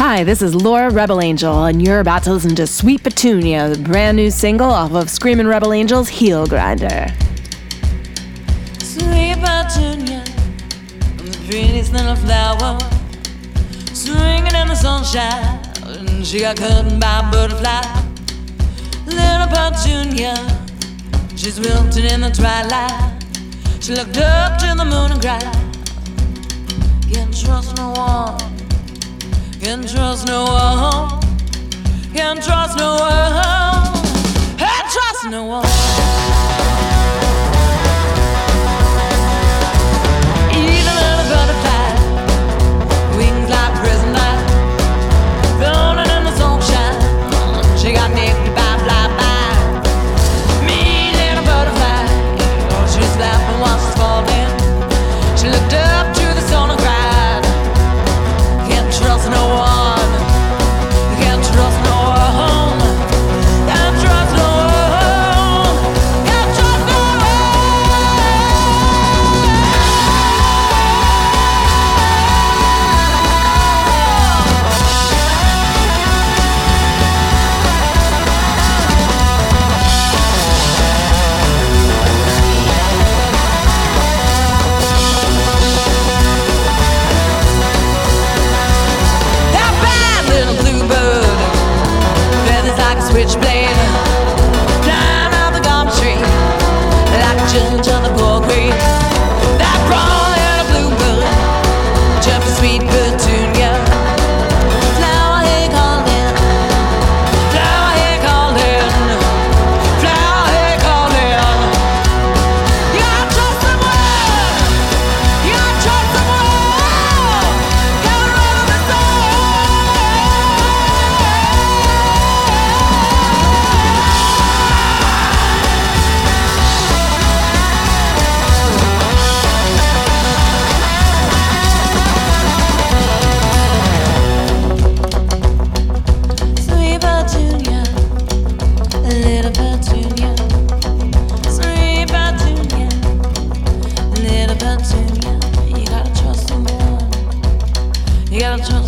Hi, this is Laura Rebel Angel, and you're about to listen to Sweet Petunia, the brand new single off of Screamin' Rebel Angel's Heel Grinder. Sweet Petunia, the prettiest little flower, swinging in the sunshine, and she got cut by a butterfly. Little Petunia, she's wilted in the twilight. She looked up to the moon and cried, can't trust no one. Can't trust no one. Can't trust no one. Can't trust no one. Even little butterfly, wings like prison light, floating in the sunshine. She got nicked by a flyby. Me, little butterfly, she's laughing while she's falling. She looked up to the sun and cried, can't trust no one. Can't trust no one. Can't trust no one. Can't trust no switchblade, climb out the gum tree, like a judge on the poor creek. That brown and a bluebird, jump a sweet petunia. Flower hay calling, flower hay calling, flower hay calling. You gotta trust someone, you gotta trust someone, gotta run the soul. Sweet Petunia, little Petunia, sweet Petunia, little Petunia. You gotta trust someone. You gotta trust